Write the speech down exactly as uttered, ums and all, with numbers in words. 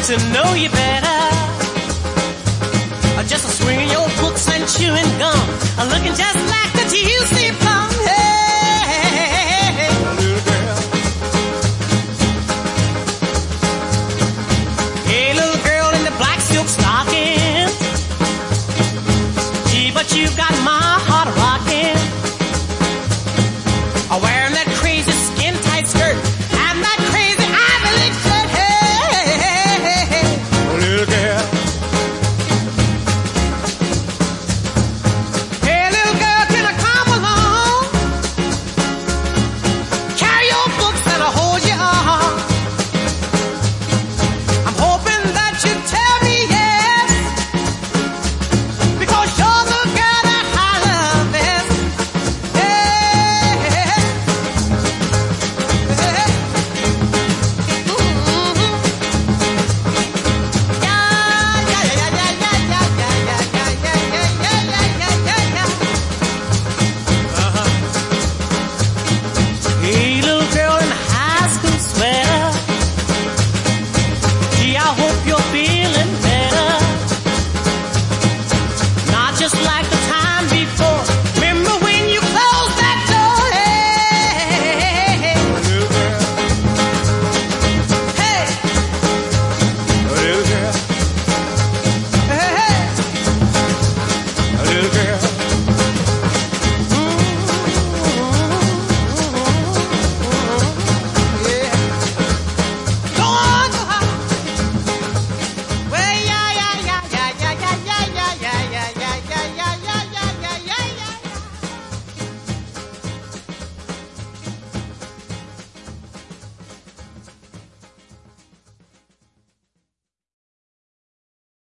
to know you better. Just swinging your books and chewing gum, looking just like the juicy plum. Hey, little girl. Hey, little girl in the black silk stocking. Gee, but you got my heart rocking. Wearing that crazy skin tight skirt and that crazy Ivy League shirt. Hey, hey, hey, hey, little girl. Hey, little girl, can I come along? Carry your books and I'll hold you on. I'm hoping that you tell me yes, because you're the girl that I love best. Hey, hey, little girl in high school sweater. Gee, I hope you're feeling